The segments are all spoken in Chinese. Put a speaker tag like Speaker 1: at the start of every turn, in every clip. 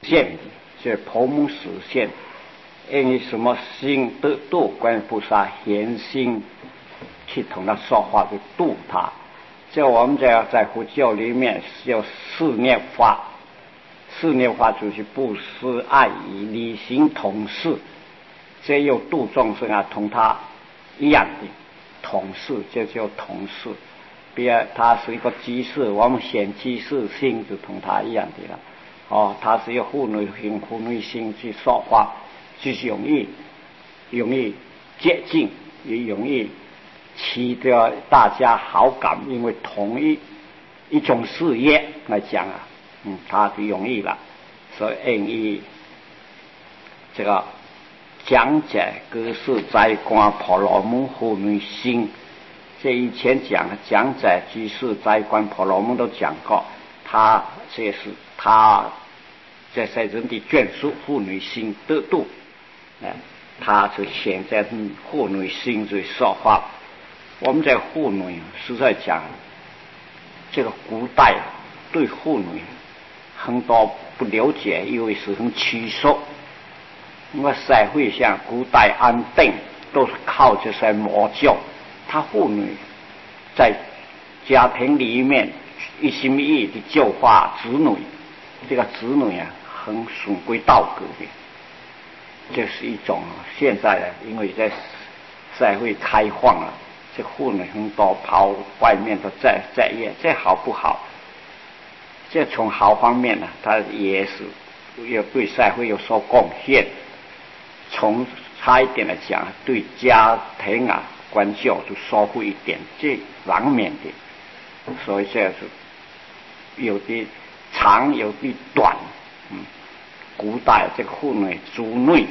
Speaker 1: 现的，这婆母实现，因为什么心得度观音菩萨现心去同他说话，去度他。这我们在佛教里面有四念法，四念法就是布施、爱语、礼行、同事。这又度众生啊，同他一样的同事，这叫同事。比如他是一个居士，我们显居士心就同他一样的了。他是有妇女心去说话，就是容易接近，也容易取得大家好感，因为同一种事业来讲啊，他就容易了。所以因这个讲解各式斋观婆罗门妇女心，这以前讲解居士斋观婆罗门都讲过，这是他这些人的眷属妇女心得度，他是现在妇女心在说话。我们在妇女是在讲这个古代对妇女很多不了解，因为是很屈辱。因为社会上古代安定都是靠这些魔教，他妇女在家庭里面一心一意的教化子女，这个子女啊很循规蹈矩的，这是一种现在的，因为在社会开放了，这妇女很多跑外面都在业，这好不好？这从好方面呢，他也是要对社会有所贡献。从差一点来讲，对家庭啊关教就疏忽一点，这难免的。所以这是有的长，有的短。古代这个妇女主内，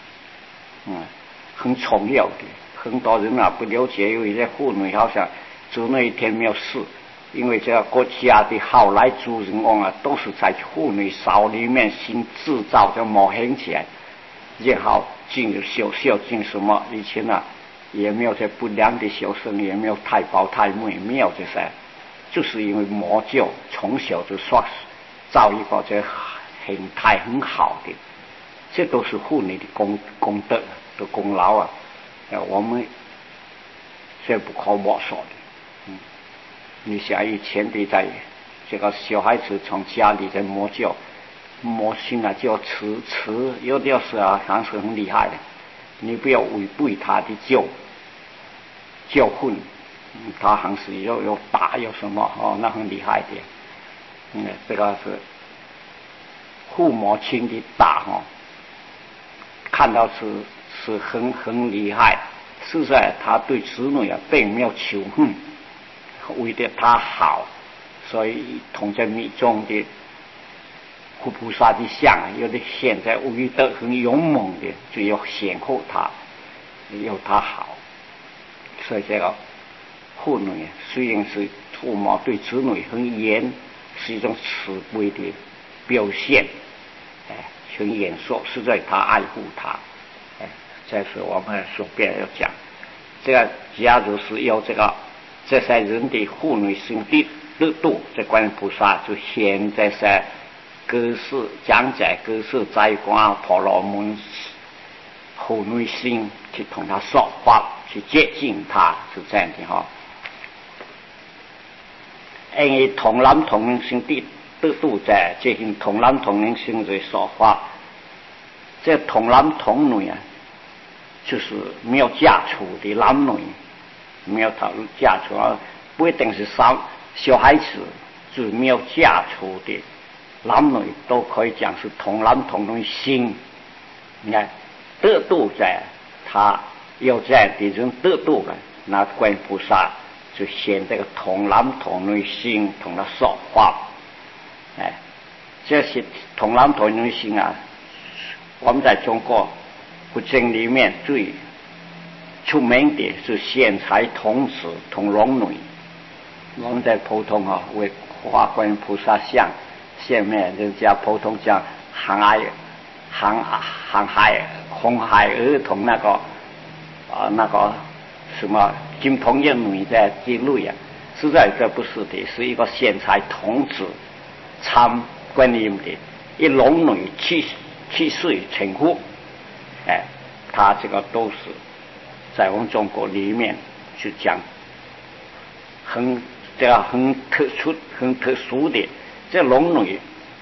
Speaker 1: 很重要的。很多人啊不了解，因为这妇女好像主内一天没有事，因为这个国家的后来主人翁啊，都是在妇女手里面先制造，就模型起来。也好进进什么？以前啊，也没有这不良的小生，也没有太保太妹，没有这些，就是因为魔教从小就说造一个这形态很好的，这都是妇女的功德的功劳啊！我们这不可没说的。你想以前的在这个小孩子从家里在魔教。魔性啊，叫持，有的时啊，还是很厉害的。你不要违背他的教训，他还是有打有什么那很厉害的。这个是父母亲的打看到是很厉害。实在他对子女啊，并没有仇恨，为了他好，所以同在密宗的。佛菩萨的像有的现在为得很勇猛的，就要显护他，要他好。所以这个妇女虽然是父母对子女很严，是一种慈悲的表现，很严肃，是在他爱护他。这是我们顺便要讲，这个假如是有这些人的妇女心得度，这观音菩萨就现在是。各式讲解各式斋观婆罗门妇女心去同他说话，去接近他，是这样的因为同男同女心得度在接近同男同女心在说话，这同男同女啊，就是没有嫁出的男女，没有嫁出不一定是小孩子，就是没有嫁出的。男女都可以讲是同男同女心，你看得度在他有这样的人得度了，那观音菩萨就显这个同男同女心同他说话。这些同男同女心啊，我们在中国佛经里面最出名的是贤财童子同龙女。我们在普通为画观音菩萨像。下面人家普通讲红孩儿童那个什么金童玉女在记录呀，实在这不是的，是一个贤财童子参观音的， 一龙女七岁成父，他这个都是在我们中国里面去讲很特殊的。这龙女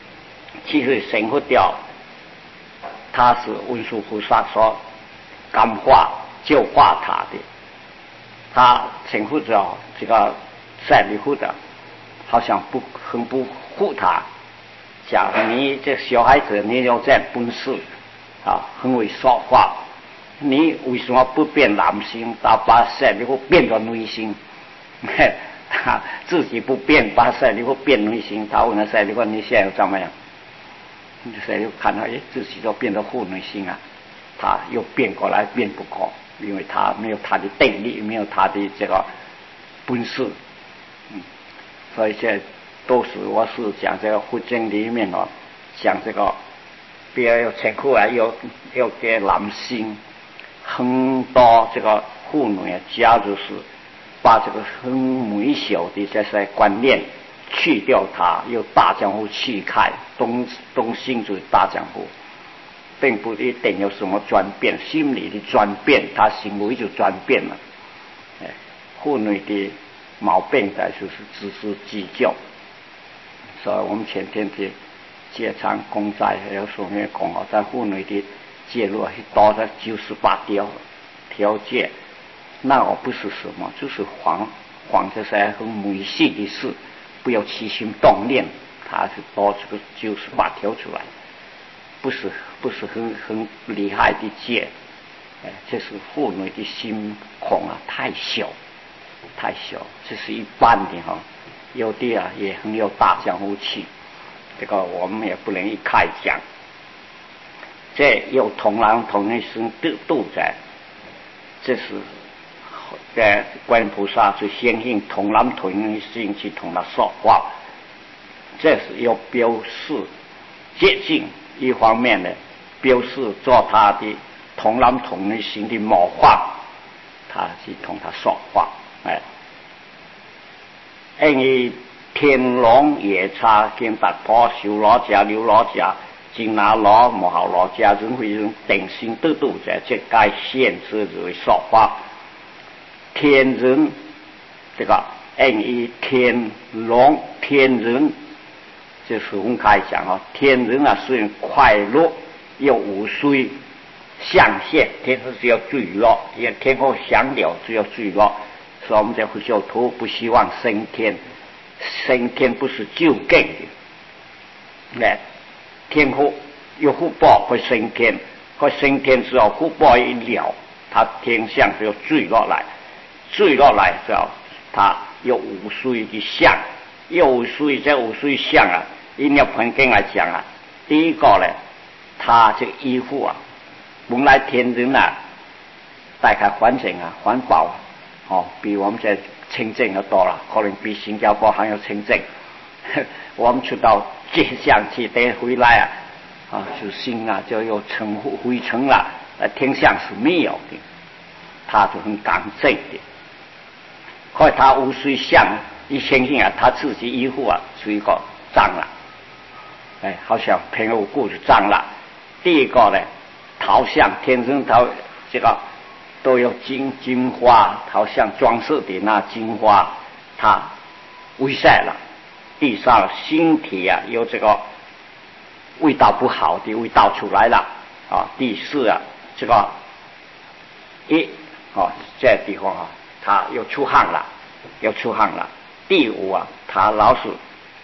Speaker 1: 7岁成佛掉，他是文殊菩萨所感化教化他的。他成佛之后，这个赛利弗的好像很不护他，讲你这小孩子你有这本事很会说话，你为什么不变男性，把赛利弗变成女性？他自己不变，把赛利弗变女性。他问赛利弗：“你现在怎么样？”赛利弗看到，自己都变成妇女性啊，他又变过来变不过，因为他没有他的定力，没有他的这个本事。所以这都是我是讲这个佛经里面讲这个，比如成佛要给男性很多这个妇女假如是把这个很微小的这些观念去掉，它由大丈夫去开，动心就是大丈夫，并不一定有什么转变，心理的转变，他行为就转变了。妇女的毛病在就是自私计较，所以我们前天的结肠公债有所谓讲在妇女的介入多的98条件。那我不是什么，就是黄这些很迷信的事，不要起心动念，它是多这个98条出来，不是很厉害的戒。这是妇女的心孔太小，这是一般的有的也很有大丈夫气，这个我们也不能一概讲。这有同男同女生都在，这是在观音菩萨是相信同男同女性去同他说话，这是要表示接近，一方面呢表示做他的同男同女性的模范，他去同他说话。因為天龍夜叉見突破小羅家了羅家金拿羅摩好羅家人會用定心得度者，這該限制為說法。天人這個因為天龍天人就是我們可以講天人雖然快樂又無須象限，天是只要墜落，因為天後降了只要墜落，所以我們在佛教徒不希望升天，升天不是就近的，天後有福報會升天，會升天之後福報一了，它天相就要墜落來之後，它有無須的相，有無須這無須相因為盆經來講第一個呢，它這個衣服本來天人大概環境環保比我們這清淨的多了，可能比新加坡還要清淨。我們出到街上去等回來就心就有灰塵了，天上是沒有的，它就很乾淨的。後來他無須相一相信他自己衣服是一個髒了，好像平無故就髒了。第一個呢，陶像天生陶這個都有金花，好像裝飾的那金花，它微曬了。地上身體有這個味道不好的味道出來了第四這個這地方它又出汗了，第五它老是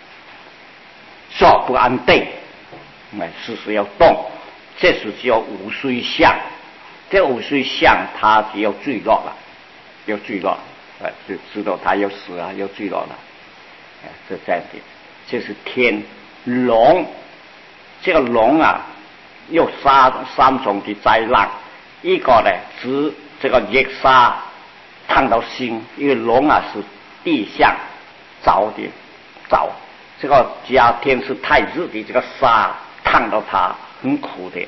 Speaker 1: 說不安定，時時要動，這是叫無須相。這無須相它只要墜落了，就知道它要死要墜落了，這樣的。這是天龍，這個龍有三種的災難，一個呢指這個熱沙燙到心，因為龍是地相着的，這個假天是太熱的，這個沙燙到它很苦的。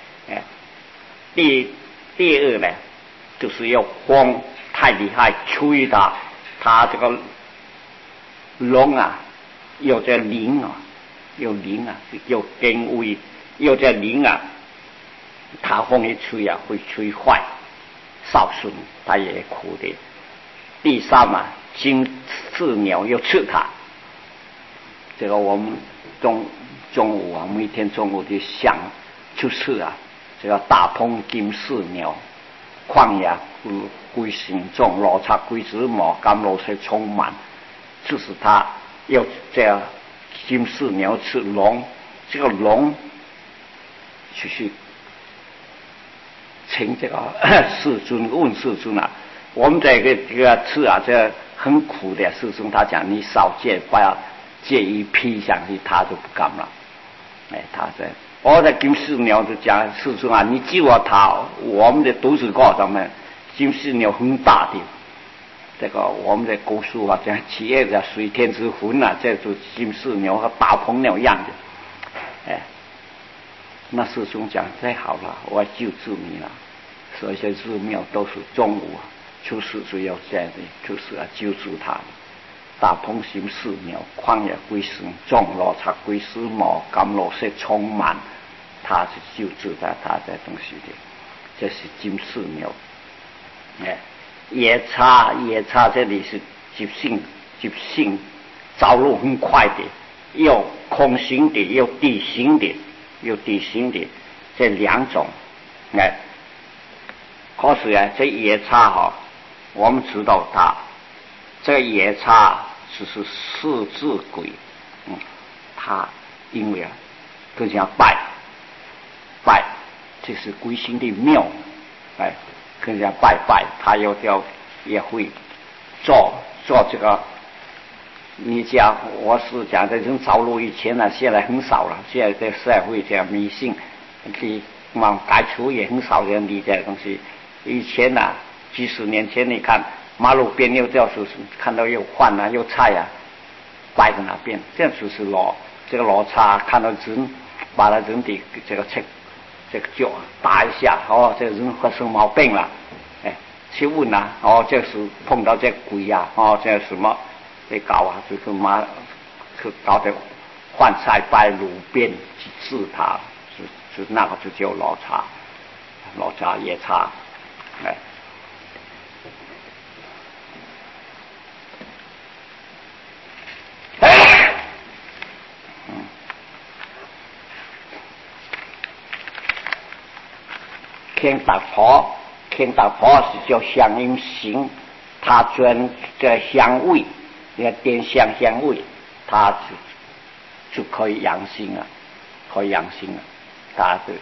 Speaker 1: 第二呢，就是要風太厲害吹它這個龍有這靈有灵啊，有根位，有这灵啊，他风一吹啊，会吹坏少孙，他也苦的。第三嘛，金翅鸟又吃它。这个我们中午啊，每天中午就想就是啊，这个大鹏金翅鸟，旷野归心中，罗刹归子毛，甘露水充满，就是它要这样金翅鸟吃龙，这个龙就是请这个世尊问世尊啊，我们这个吃啊，这很苦的世尊，他讲你少戒，不要介意披上去，他就不干了。他在我的金翅鸟就讲世尊啊，你救我他，我们的都市告诉们，金翅鸟很大的，这个我们的古书啊，讲企业的水天之魂啊，这就金翅鸟和大鹏鸟一样的，那世尊讲太好了，我要救治你了。所以这寺庙都是中午啊，就是主要这样的，就是要救助他的。大鹏行寺庙，旷野归生，众罗刹归师毛，甘露水充满，他是救助他的东西的，这是金寺庙。夜叉这里是急性走路很快的，有空行的，有地行的，这两种。可是啊，这夜叉哈，我们知道它，这个夜叉只是四字鬼，他因为啊，更加拜，这是归心的庙，更加拜，他也会做这个。你讲我是讲这种早路以前呢，现在很少了。现在这社会这样迷信，可以往改除也很少人理这东西。以前呢，几十年前你看马路边又就是看到有饭啊有菜啊，摆在那边，这就是这个罗刹看到人，把他人的这个脚打一下，这人发生毛病了，去问啊，这是碰到这鬼啊，这什么给搞啊，就是去搞的饭菜摆路边去治他，是那个就叫罗刹夜叉。天大婆是叫香音行，他专这香味，要点香味，他就可以养心了，他是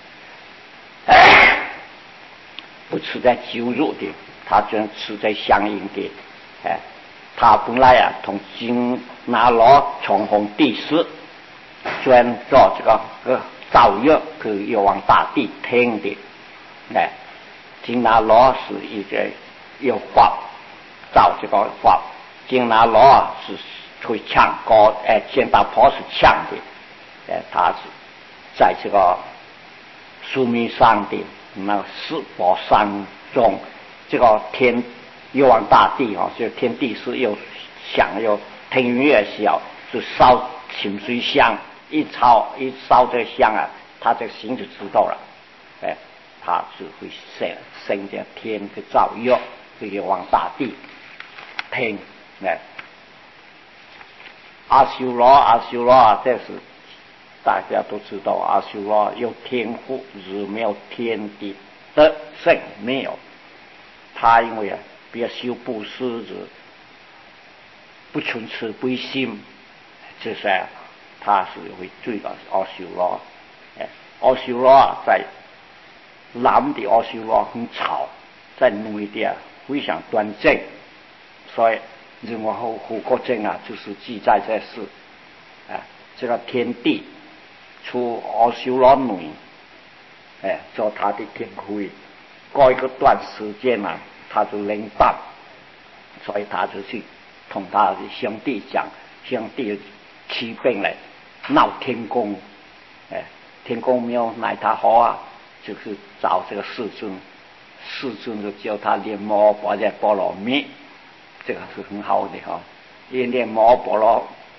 Speaker 1: 不吃在酒肉的，他专吃在香音的，他本来啊同金拿罗重逢地师，专做这个造业给药王大帝听的。金拿罗是一个有法造这个法，金拿罗是会唱歌，金大婆是唱的，他是在这个苏密山的那四宝山中，这个药王大帝就天地是又响又天云越小，就烧清水香，一烧这香啊，他这个心就知道了，他是会生这天的造业，这个王大帝听阿修罗这是大家都知道，阿修罗有天赋，是没有天地的圣没有。他因为啊，别修布施子，不存慈悲心，这是他是会追到阿修罗。阿修罗在男的阿修罗很吵，在女的非常端正，所以任何护国经啊，就是记载这事。这个天帝出阿修罗女，做他的天妃，过一个段时间啊，他就灵淡，所以他就去同他的兄弟讲，兄弟起兵来闹天宫，天宫没有奈他何啊，就是找这个世尊就叫他念摩诃般波罗蜜，这个是很好的哈，一念摩诃般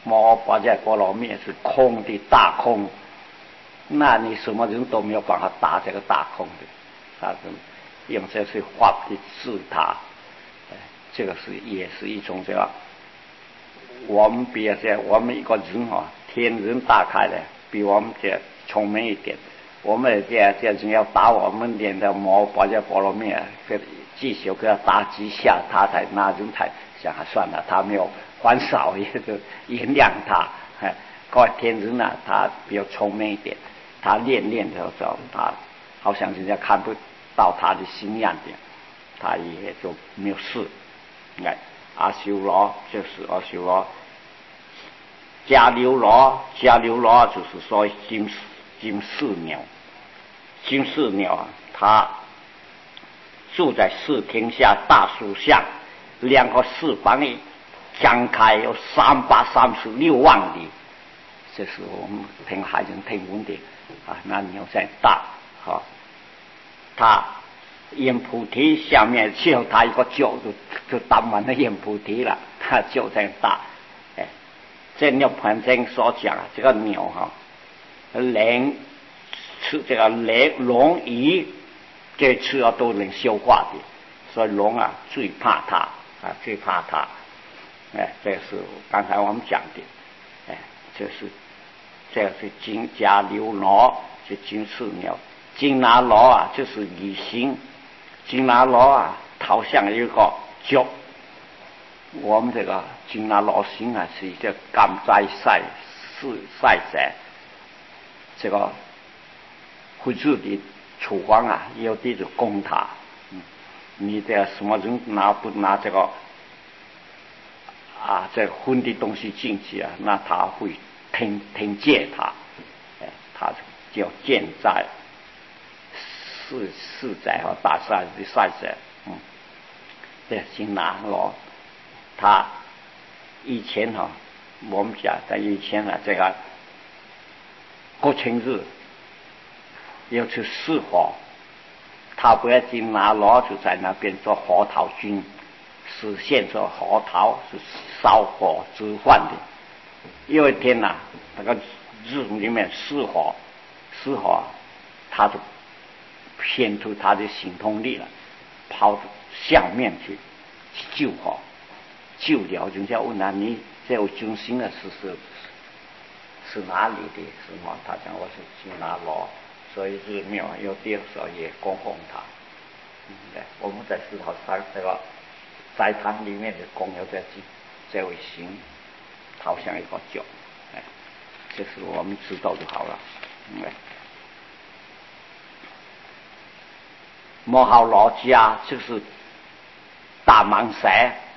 Speaker 1: 摩巴迦波罗蜜是空的大空，那你什么人都没有办法打这个大空的，他是用这些法去治他，这个是也是一种这个。我们比较我们一个人天人大开的，比我们这聪明一点。我们这人要打我们练的摩巴迦波罗蜜，继续给他打几下，他才那人才想算了，他没有还手，也就原谅他。各位天人啊，他比较聪明一点，他练的时候，他好像人家看不到他的心样的，他也就没有事。阿修罗就是阿修罗，迦流罗就是说金翅鸟，金翅鸟它住在四天下大树下，两个翅膀里张开有336万里，这是我们听海人听闻的那鸟在大它眼菩提下面只有它一个脚就打满了眼菩提了，它就在大。这鸟盘经所讲这个鸟连吃这个龙鱼这吃都能消化的，所以龙最怕它最怕它。这是刚才我们讲的，这是金迦流罗，这金翅鸟。金拿罗就是鱼形，金拿罗好像一个脚。我们这个金拿罗形是一个甘在赛者，这个会治的处方有的就攻他。你这什么人不拿这个这荤的东西进去那他会听戒他，他就健在四载大赛的赛者。这金拿罗他以前我们讲在以前这个国庆日要去施火，他不要金拿罗就在那边做核桃军，实现做核桃是烧火之患的。有一天那个日里面失火，他就显出他的行动力了，跑到下面去救火，救了人家问你这有军心是哪里的什么？他讲我是金拿罗，所以日庙有的时候也供奉他。我们在石头山这个斋堂里面的供有这位神，好像一个脚，这是我们知道就好了。摩哈罗迦就是大蟒蛇，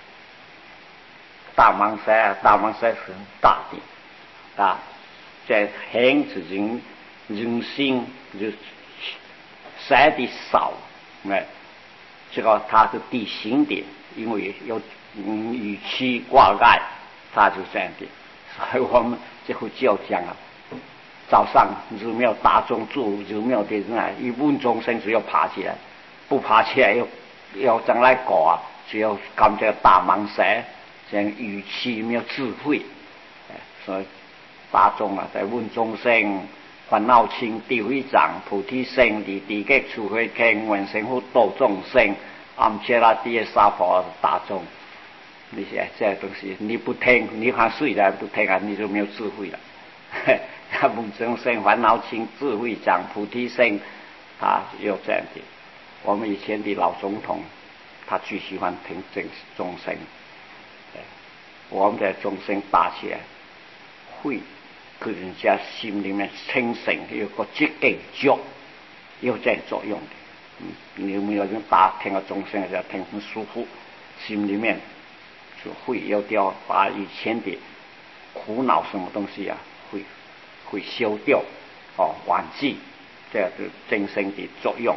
Speaker 1: 大蟒蛇是很大的在很是人心就蛇的少，这个它是地形的，因为有雨期挂盖，它就这样的。所以我们这会就讲早上日庙大众住日庙的人一问众生只要爬起来，不爬起来要将来搞只要干这个大蟒蛇，这样语气没有智慧，所以大众在问众生烦恼轻地会长菩提心地地给除慧经闻生护度众生暗切拉地沙婆大众，那些这些东西你不听，你还睡了不听你就没有智慧了。问众生烦恼轻智慧长菩提心，他有这样的。我们以前的老总统他最喜欢听这众生，我们的众生打起来会给人家心里面清醒，有个积极觉，有这作用的。你有没有人听个众生就听很舒服，心里面就会有掉把以前的苦恼什么东西会消掉忘记，这是真正的作用。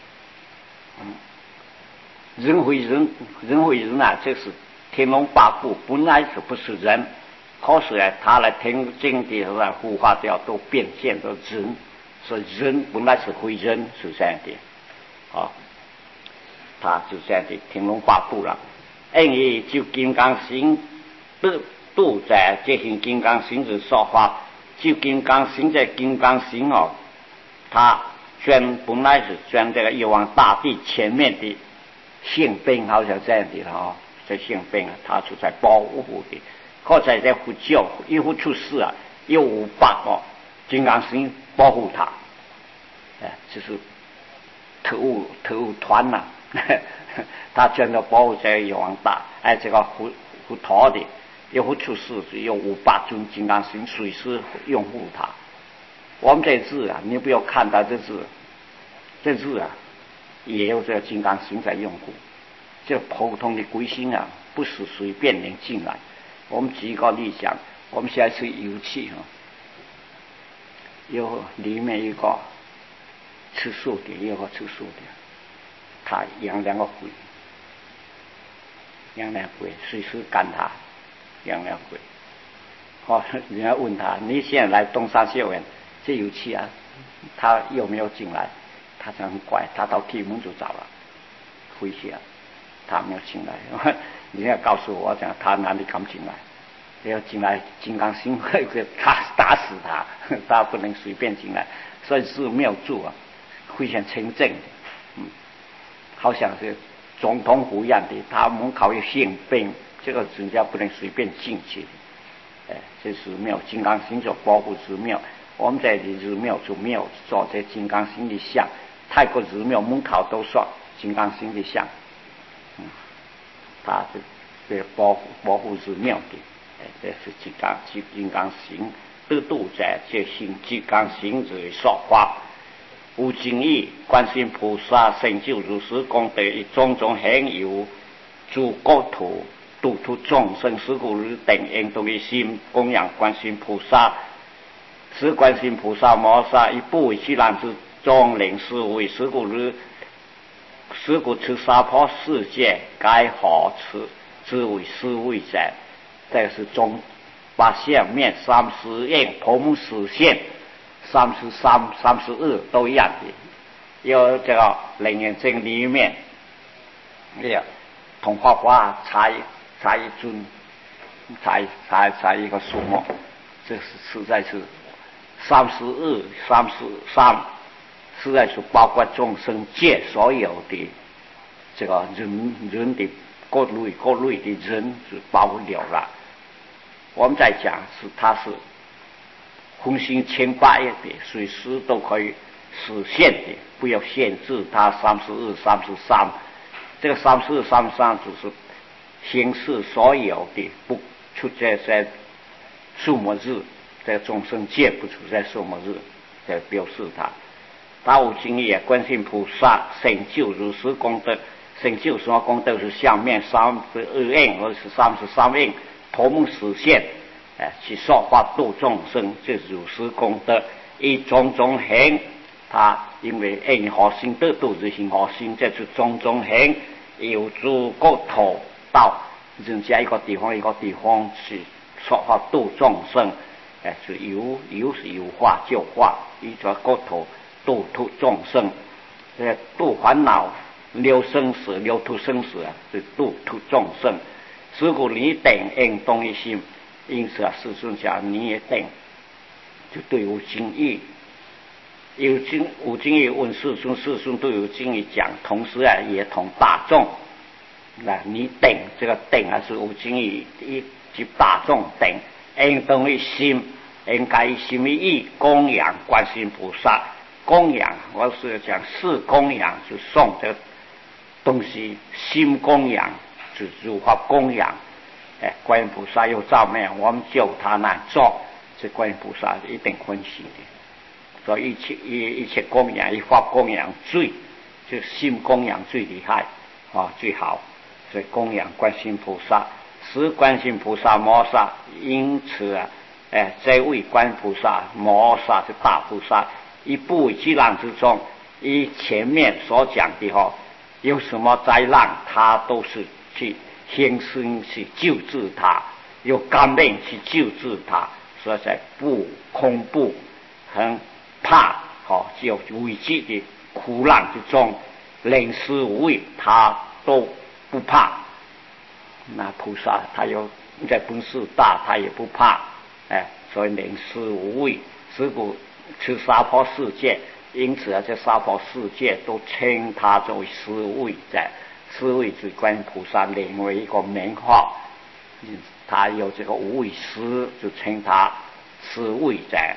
Speaker 1: 人会人这是天龙八部本来是不是人，可是他来听经的时候护法掉都变现了人，所以人本来是会人是这样的他就这样的天龙八部了。因为就金刚心度在这行金刚行之说法，就金刚行这金刚行哦，它本来是钻这个玉皇大帝前面的宪兵，好像这样的哦，这宪兵啊，他是在保护的。或者在佛教一佛出世啊，有500个金刚行保护他，就是特务团呐、他全都保护这个玉皇大，这个佛陀的一佛出世有500尊金刚行随时拥护他。我们这字啊，你不要看到这字啊，也有这个金刚行在拥护。这普通的鬼神啊，不是随便能进来。我们举一个例想，我们现在是油气哈，有里面一个吃素的，有个吃素的，他养2个鬼，随时赶他，养2鬼。好，人家问他，你现在来东山校园，这油气啊，他有没有进来？他讲很乖，他到地门就找了，回去啊。他没有进来，你要告诉我讲他哪里敢进来？要进来，金刚行会打死他，他不能随便进来，所以是没有住啊，非常清正的，好像是总统府一样的，他门口有宪兵，这个人家不能随便进去，这是没有金刚行做保护寺庙，我们在的寺庙就没有做这金刚行的像，泰国寺庙门口都说金刚行的像。他是保护寺庙的，这是金刚行得度在这行金刚行之说法。无尽意观世音菩萨成就如是功德，以种种恒有诸国土度脱众生，是故日等应当一心供养观世音菩萨。此观世音菩萨摩萨以不为其难之中令思维，是故日。是故此娑婆世界该何此之为思维者？这是把下面30应婆母实现33、32都一样的。有这个楞严经里面，同花插一尊，插一个数目，这是实在是32、33。实在是包括众生界所有的这个人的各类的人是包了了。我们在讲它是空心18亿的，随时都可以实现的，不要限制它32、33。这个32、33就是形式所有的，不出在数目日，在众生界不出在数目日，在表示它。大无尽意观世音菩萨成就如是功德，成就什么功德？是下面32应或是33应婆母实现，去说法度众生，这如是功德。以种种行，他因为因何心得度之行何心，这是种种行有诸国土到人家一个地方去说法度众生，是有化就化，一个国土。度脱众生，度烦恼，流生死，流脱生死啊，是度脱众生。是故你等应当一心，因此啊，世尊讲你也等，就对无尽意，无尽意问世尊，世尊对无尽意讲，同时啊，也同大众。你等这个等啊，是无尽意一及大众等，应当一心，应该一心一意供养观世音菩萨。供养，我是讲是供养，就送这个东西；心供养，就如法供养。观音菩萨有照面，我们就他那做，这观音菩萨一定欢喜的。所以一切供养，一法供养最，就心供养最厉害最好。所以供养观世音菩萨，是观世音菩萨摩萨，因此这位观音菩萨摩萨是大菩萨。以不为其难之中，以前面所讲的有什么灾难，他都是去现身去救治他，有甘愿去救治他，所以在不恐怖、很怕就危机的苦难之中，临死无畏，他都不怕。那菩萨他有在本事大，他也不怕，所以能施无畏，是故去娑婆世界，因此这娑婆世界都称他作为施位在，施位之观音菩萨另为一个名号，他有这个无畏施，就称他施位在。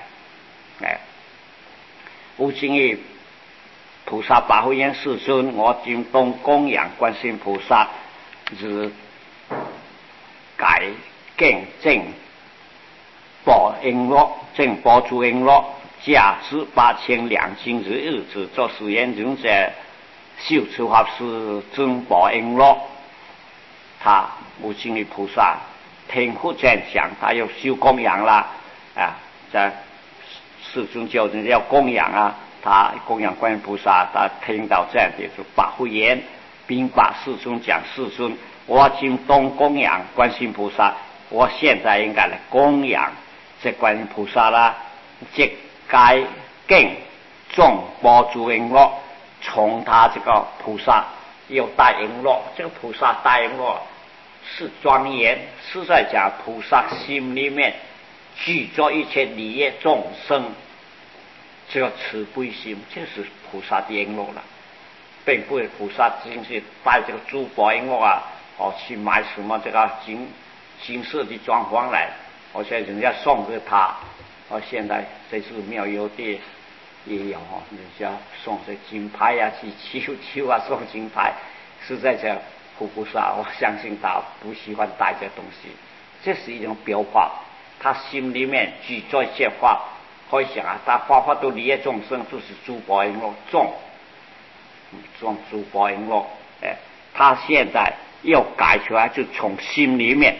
Speaker 1: 无尽意菩萨八会言世尊，我今东供养观世音菩萨，是改更正报璎珞，正报诸璎珞，价值8000两金之日子，作是言人者修持法师珍宝璎珞。他无尽意菩萨听佛这样讲，他又修供养啦，在世尊教人要供养啊，他供养观音菩萨，他听到这样的就把会言，并把世尊讲，世尊，我今东供养观世音菩萨，我现在应该来供养这观音菩萨啦，即该更众宝珠璎珞，从他这个菩萨又戴璎珞，这个菩萨戴璎珞是庄严，是在讲菩萨心里面具足一切利益众生，这个慈悲心就是菩萨的璎珞了，并不是菩萨只是带这个珠宝璎珞啊，去买什么这个金色的装潢来，而且人家送给他，现在这次庙有的也有人家送这金牌啊，去求啊，送金牌，实在讲菩萨，我相信他不喜欢带这东西，这是一种表法，他心里面具足一切法，可以想啊，他法都利益众生，就是珠宝璎珞种珠宝璎珞，他现在要改出来，就从心里面，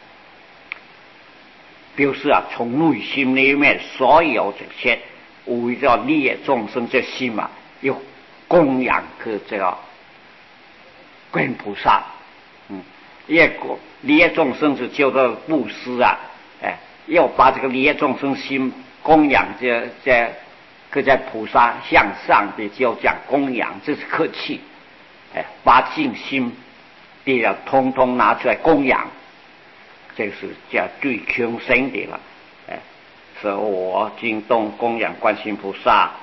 Speaker 1: 表示从内心里面所有这些为了利益众生这心要供养给这个观音菩萨，利益众生是叫做布施要把这个利益众生心供养这在菩萨向上的就讲供养，这是客气，把尽心的了通通拿出来供养，这是叫最穷生的了，所以我今东供养观世音菩萨，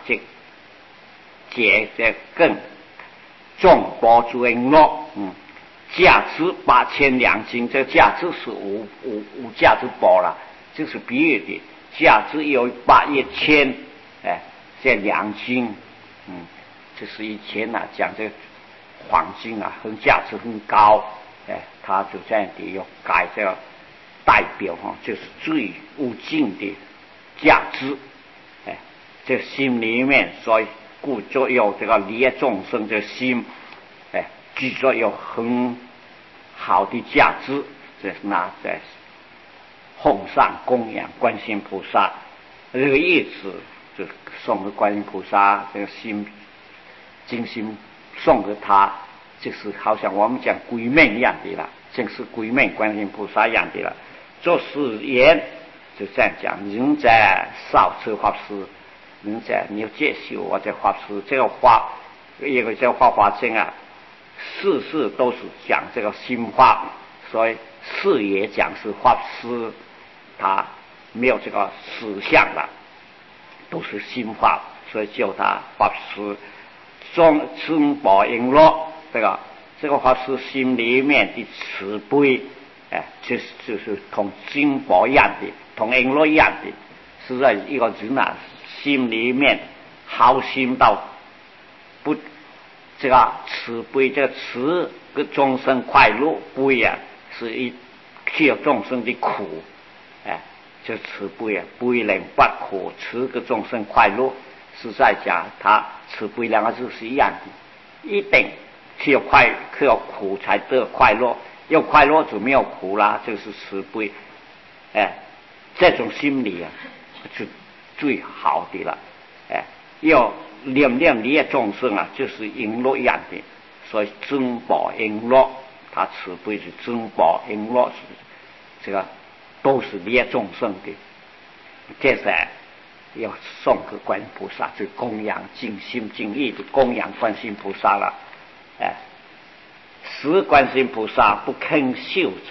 Speaker 1: 这更众宝珠璎珞，价值8000两金，这价值是无价之宝了，这是比喻的，价值有81000，这两金，这是以前讲这黄金很价值很高，他就这样的要改这个代表就是最无尽的价值，这心里面所以故作有这个利益众生的心，具足有很好的价值，这是拿在奉上供养观世音菩萨，这个意思就送给观音菩萨，这个心精心送给他，就是好像我们讲归命一样的了，就是归命观世音菩萨一样的了。做誓言就这样讲，人在少持法师，人在你要接受我这法师，这个法一个叫法经事事都是讲这个心法，所以事也讲是法师，他没有这个实相了，都是心法，所以叫他法师。珍宝璎珞，这个法师心里面的慈悲，就是同金宝一样的，同璎珞一样的，是在一个人心里面好心到不这个慈悲，这个慈跟众生快乐不一样，是去众生的苦，这慈悲悲能不苦，慈跟众生快乐，是在讲他慈悲两个字是一样的，一定去有苦才得快乐，有快乐就没有苦啦，这是慈悲，这种心理是最好的了，要念利益众生就是璎珞一样的，所以珍宝璎珞，他慈悲是珍宝璎珞，是这个都是利益众生的，这是要送给观音菩萨，就供养尽心尽意的供养观世音菩萨了，使观世音菩萨不肯受之，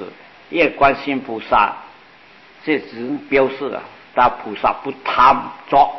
Speaker 1: 因观世音菩萨这只表示啊，他菩萨不贪着，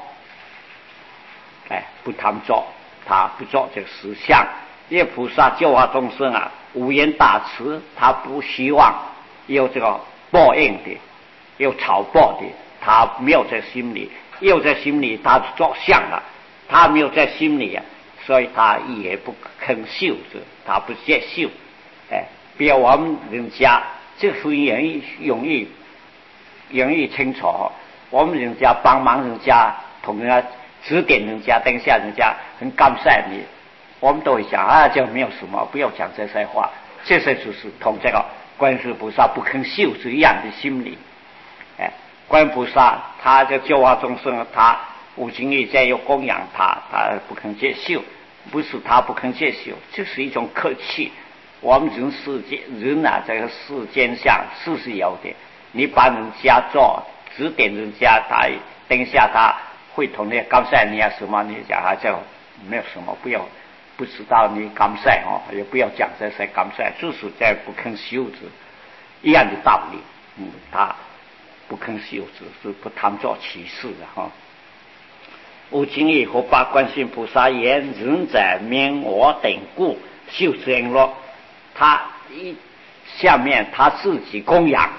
Speaker 1: 不贪着，他不着这个实相。因为菩萨教化众生啊，无缘大慈，他不希望有这个报应的，有草报的，他没有在心里，有在心里他着相了，他没有在心里啊，所以他也不肯受着，他不接受。比如我们人家这个容易清楚，我们人家帮忙人家，同人家指点人家，等一下人家很感谢你，我们都会想啊，就没有什么，不要讲这些话。这些就是同这个观世菩萨不肯受是一样的心理。观世菩萨他在教化众生，他无情义在有供养他不肯接受，不是他不肯接受，这是一种客气。我们人啊，这个世间上是有的。你帮人家做，指点人家，他等一下他会同你感谢你啊什么，你讲啊就没有什么，不知道你感谢也不要讲这些感谢，就是在不肯修持一样的道理。他不肯修持是不贪做其事的无情义和八观世音菩萨言：人在免我等故修持恩乐。他下面他自己供养，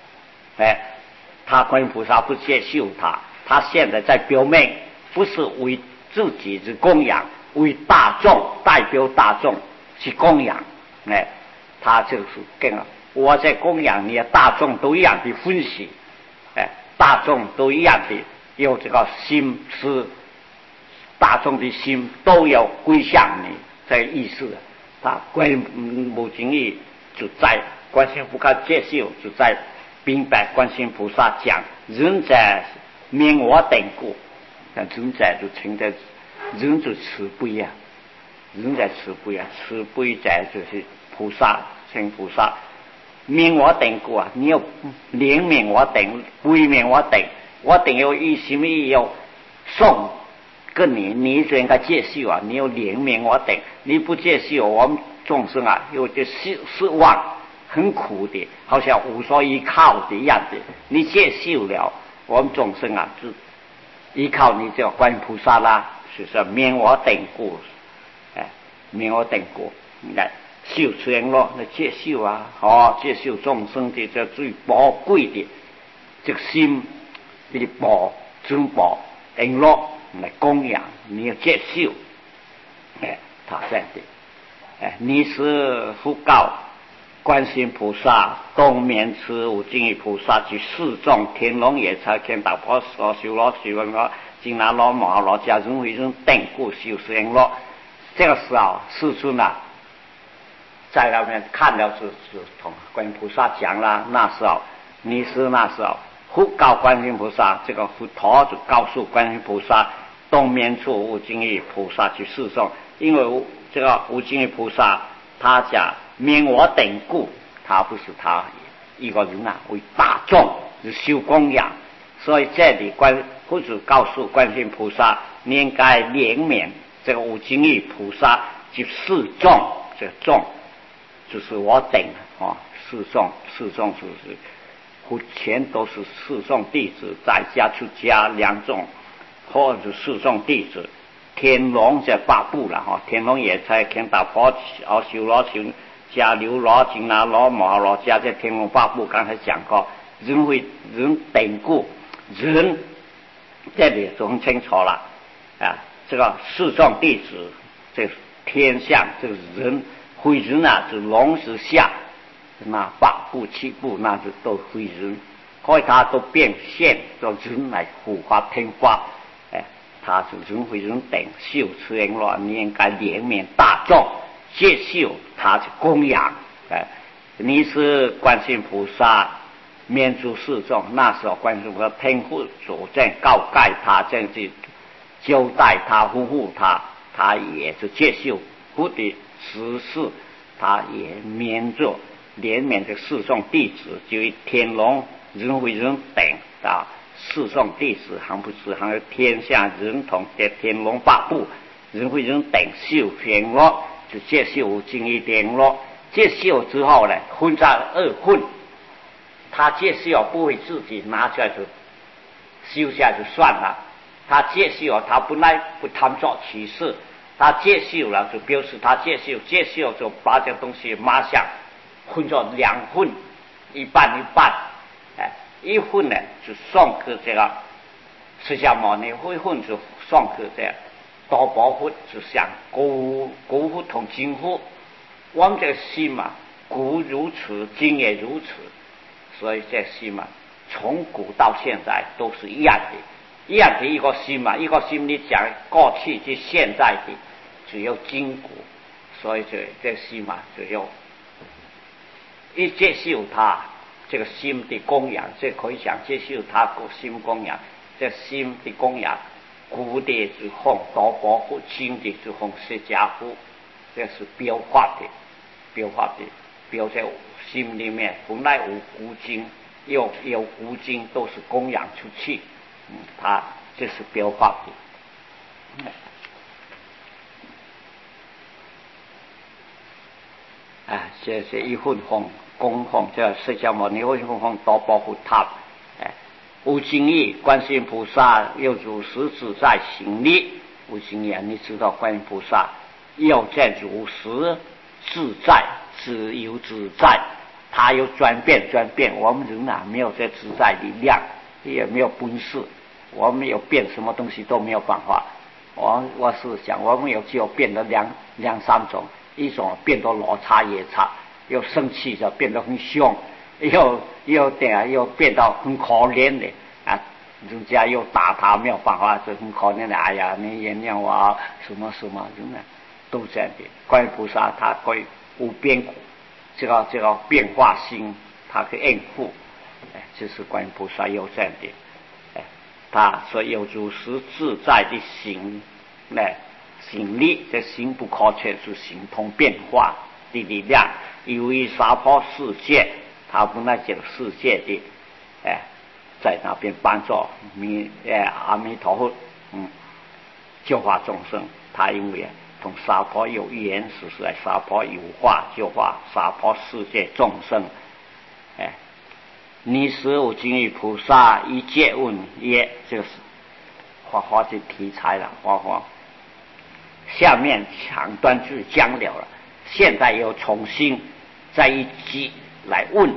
Speaker 1: 他观世菩萨不接受他现在在表明，不是为自己的供养，为大众代表大众去供养，他就是跟我在供养你，大众都一样的欢喜，大众都一样的有这个心思，大众的心都要归向你，这个意思。他观无情义就在观世音菩萨接受，就在明白观世音菩萨讲人在免我等故，但人在就成在人就慈悲啊，人在慈悲啊，慈悲在就是菩萨成菩萨免我等故啊，你要怜悯我等，悲悯我等，我等有一心意要送跟你就应该接受啊！你要怜悯我等，你不接受，我们众生啊，有点失望，很苦的，好像无所依靠的样子。你接受了，我们众生啊，就依靠你这个观音菩萨啦，是说免我等故，免我等故，修持恩乐来接受啊，接受众生的这最宝贵的这个心的尊宝恩乐。来供养，你要接受，他这样的，你是复告观世音菩萨、东面慈无尽意菩萨及四众天龙也才天大婆娑修罗修文罗金拿罗摩罗迦人为人等故修持恩乐。这个时候，世尊啊，在那边看了是同观音菩萨讲了，那时候你是那时候。复告观世音菩萨，这个佛陀就告诉观世音菩萨，东面处无尽意菩萨去四众，因为这个无尽意菩萨他讲免我等故，他不是他一个人啊，为大众是修供养，所以这里佛祖告诉观世音菩萨，你应该怜悯这个无尽意菩萨去四众，这个众就是我等四众就是全都是四众弟子，在家出家两众，或者四众弟子。天龙这八部了天龙也在天大婆修罗修迦流罗金拿罗摩罗迦这天龙八部，刚才讲过，人会人等故，人这里就很清楚了这个四众弟子，这天象这个人会人啊，就龙是下。那八部七部那是都非人，所以他都变现做人来护法听法，他是人非人等修持恩乐，你应该怜悯大众，接受他是供养，你是观世音菩萨免诸四众，那时候观世音菩萨听佛所证告盖他，这样子交代他护护他，他也是接受佛的指示，他也免做。怜悯这四众弟子，就天龙人为人等四众弟子，还不是还有天下人同的天龙八部，人为人等修天乐，就接受无尽意天乐。接受之后呢，分在二分， 他戒修不会自己拿出来就修下就算了，他戒修他本来不贪做其事，他戒修了就表示他戒修就把这东西马上分作2份，一半，一份呢就送给这个释迦牟尼，一份就送给这个多宝佛，就像古佛同今佛，我们这个心嘛，古如此，今也如此，所以这心嘛，从古到现在都是一样的一个心嘛，一个心里讲过去及现在的只有今古，所以这心嘛，只有一接受他这个心的供养，这可以讲接受他个心供养，这心的供养，古的是奉多宝佛，今的是奉释迦佛，这是标化的，标在心里面，本来无古今，有古今都是供养出去，他这是标化的。这是一份供奉这释迦牟尼，一份奉多宝佛塔。无尽意观世音菩萨又如实自在行力，无尽意你知道观世音菩萨又在如实自在自由自在，他又转变，我们人没有这自在力量，也没有本事，我们有变什么东西都没有办法。我是想我们只有变得两三种，一种变得老差也差，又生气就变得很凶，又变到很可怜的人家又打他没有办法，就很可怜的，哎呀你原谅我什么人都这样的。观音菩萨他可以无边这个变化心，他可以应付，这是观音菩萨有这样的，他所以有如实自在的行力，这行不可缺，是行通变化的力量。由于娑婆世界，他本来这个世界的在那边帮助阿弥陀佛救化众生，他因为同娑婆有缘，是在娑婆有化救化娑婆世界众生。你是无尽意菩萨一切问也，这个是花的题材了，花下面长段就讲了，现在又重新再一集来问，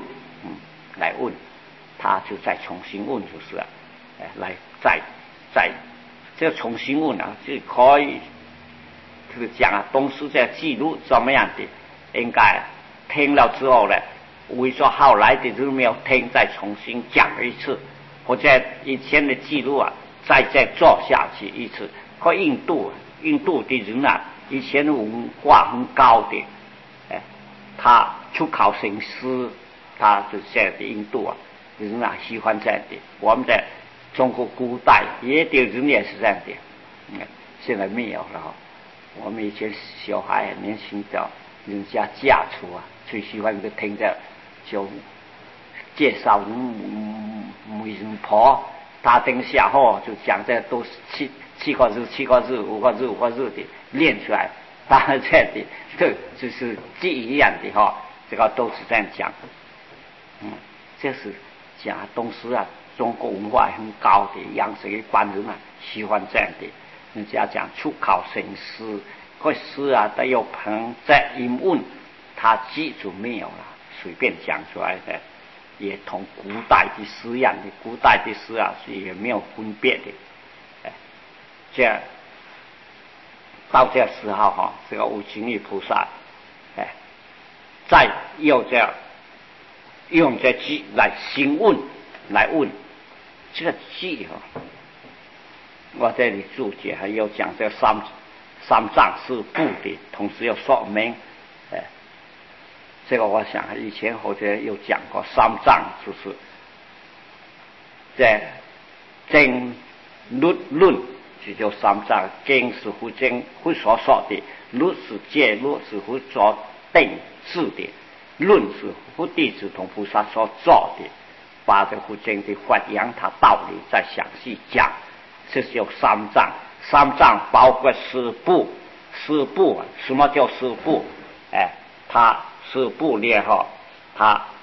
Speaker 1: 他就再重新问就是了，来再这重新问就可以就是讲东西在记录怎么样的，应该听了之后呢，为说后来的就没有听，再重新讲一次，或者以前的记录再做下去一次。和印度的人以前的文化很高的，他出考成师，他就这样的印度人喜欢这样的。我们在中国古代也的人也是这样的，现在没有了。我们以前小孩年轻的，人家嫁出最喜欢就听着就介绍媒人婆，他等下就讲这都是七个字、5个字的练出来，他这样的这就是记一样的这个都是这样讲。这是讲东西中国文化很高的，养成一般人喜欢这样的。人家讲出考成诗，或诗都有旁在音问，他记住没有了，随便讲出来的，也同古代的诗一样的。古代的诗是也没有分别的。这样到这时候这个无尽意菩萨再又这样用这句来行问来问，这个句我这里注解还有讲这三藏是部的，同时要说明这个我想以前或者有讲过，三藏就是在经论就叫三藏，经是佛经佛所说的，律是戒律是佛所定制的，论是佛弟子同菩萨所做的，把这佛经的发扬它道理再详细讲，这是有三藏。三藏包括十部，什么叫十部？他十部列他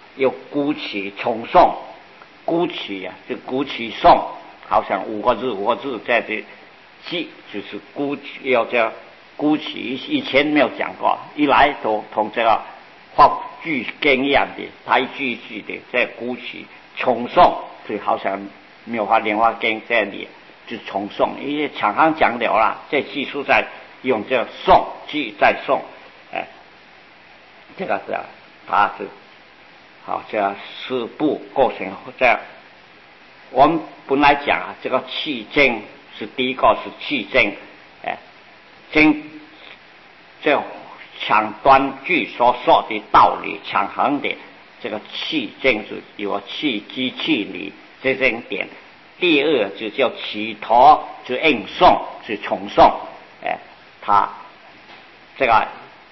Speaker 1: 又鼓起崇颂，鼓起啊，就鼓起颂，好像五个字在这记，就是鼓起，要叫鼓起，以前没有讲过，一来都同这个话句跟一样的，他一句一句的在鼓起崇颂，就好像妙法莲花经这里就崇颂，因为常常讲了啦，这技术在用这颂记在颂，这个是它是好，这四部构成这样。我们本来讲啊，这个气经是第一个是气经，经这强端据所说的道理强横的这个气经是有气机气理这一点。第二就叫起头，就应诵，就重诵，它这个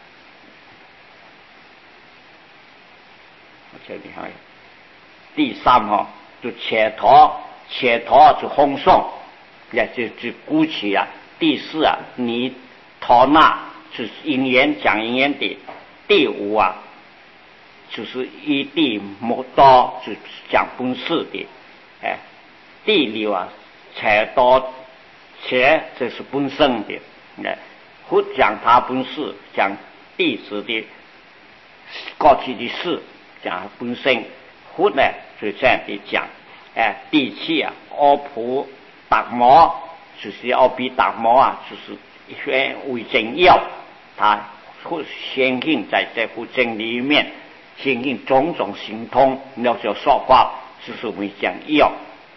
Speaker 1: 这里还有第三就且头就烘诵，也就鼓起啊。第四啊，你头那是因缘讲因缘的。第五啊，就是一地摩多就讲本事的，第六啊，且多且这是本身的，或讲他本事，讲弟子的过去的事，讲本身，或呢就这样的讲。第七啊，阿婆达摩就是阿比达摩啊，就是为真要，他会先行在这部经里面，先行种种行通，那就说法就是为讲要。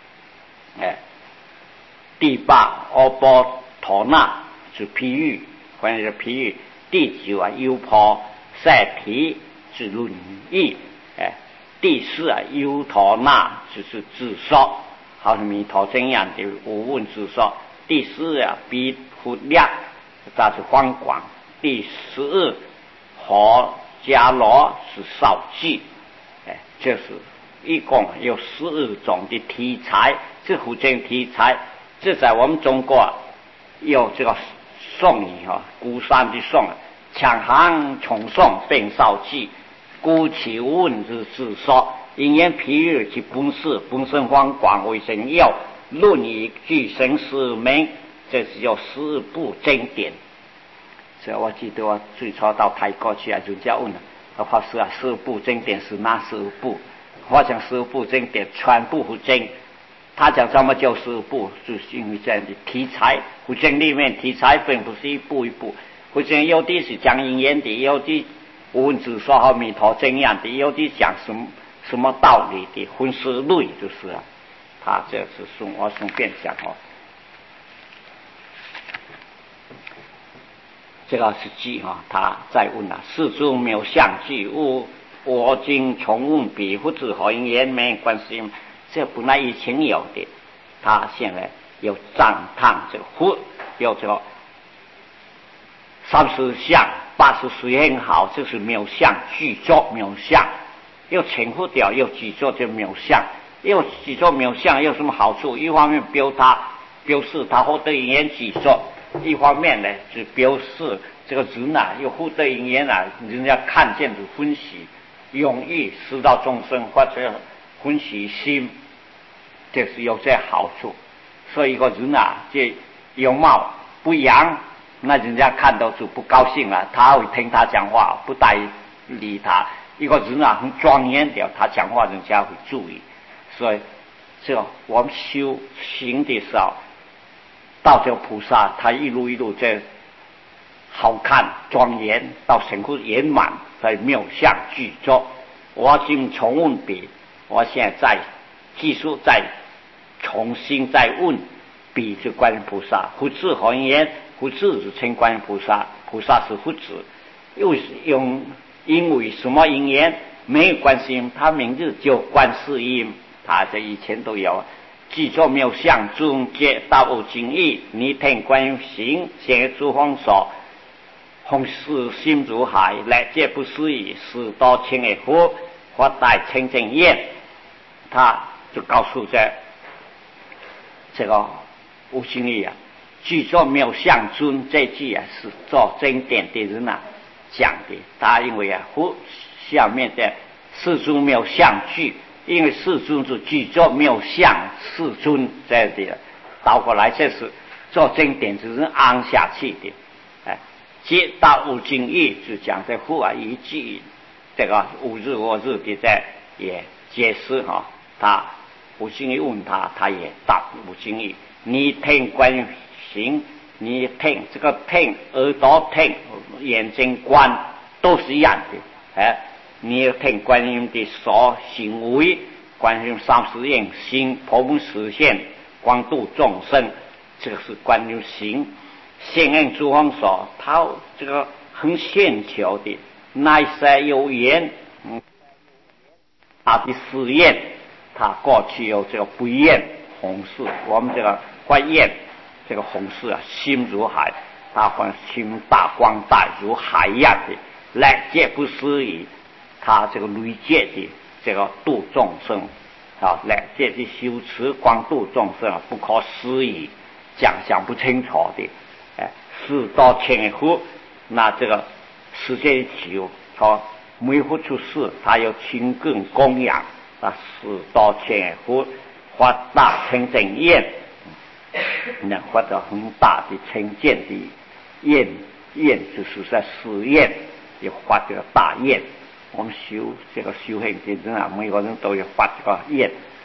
Speaker 1: 第八阿波陀那是譬喻，关于譬喻。第九啊，优婆塞提是论议，第四啊，优陀那就是自说，好像弥陀这样的无问自说。第四啊，比忽量，它是方广。第12何迦罗是少记，这是一共有12种的题材。这佛经题材，这在我们中国有这个颂语孤山的颂，强行重颂并少记，孤其问之自说，因缘譬喻其本事，本身方广为神要，论以具神师名，这是有12部经典。所以我记得我最初到泰国去人家问了，法师啊，12部经典是哪12部？我讲12部经典全部佛经。他讲什么叫12部，就是因为这样的题材。佛经里面题材并不是一步一步，佛经有的是讲因缘的，有的文字说和弥陀这样的，有的讲什么道理的，分析类就是啊。他这是我顺便讲这个是记他在问世诸妙相具物，我今重问彼，不知何因缘没关系。这本来以前有的，他现在有赞叹这个佛，有这个30相80岁很好，这是妙相具足妙相，又称呼掉又具足这妙相，又具足妙相有什么好处？一方面表示他获得因缘具足，一方面呢就表示这个人又获得因缘人家看见就欢喜，容易使到众生发这欢喜心，这是有这好处。所以一个人这容貌不一样，那人家看到就不高兴了，他会听他讲话，不带理他。一个人很庄严的，他讲话人家会注意。所以这我们修行的时候，到这个菩萨他一路这好看庄严，到成就圆满，在妙相具足。我今重问彼，我现在继续再重新再问彼是观音菩萨，佛智何因缘？佛智是称观音菩萨，菩萨是佛智，又是因为什么因缘？没有观世音，他名字叫观世音，他这以前都有。具足妙相中皆大无经义，你听观音行，现诸方所，弘誓心如海，来皆不思议，是多清而佛，佛带清净愿。他就告诉这个无经义具足妙相尊这句是做经典的人讲的。他因为佛下面的世尊没有相具，因为世尊是具足没有相，世尊在这里，倒过来这是做经典就是按下去的。接到无尽意就讲在户外一句，这个五日我日的在也解释他无尽意问他，他也答无尽意。你听观音行，你听这个听耳朵听眼睛观都是一样的。你听观音的所行为，观音30愿行佛门实现光度众生，这个是观音行。现任诸方所，他这个很线条的，乃是有缘，他的誓愿，他过去有这个不愿弘誓，我们这个观愿，这个弘誓心如海，他还心大光大如海一样的，来劫不思议，他这个累劫的这个度众生来劫的修持光度众生不可思议，讲不清楚的。4到千户，那这个世界球，每户出世，他有亲近供养，4到千户发大清净愿，能发到很大的清净的愿就是在誓愿，也发这个大愿。我们修这个修行的人每个人都要发这个愿，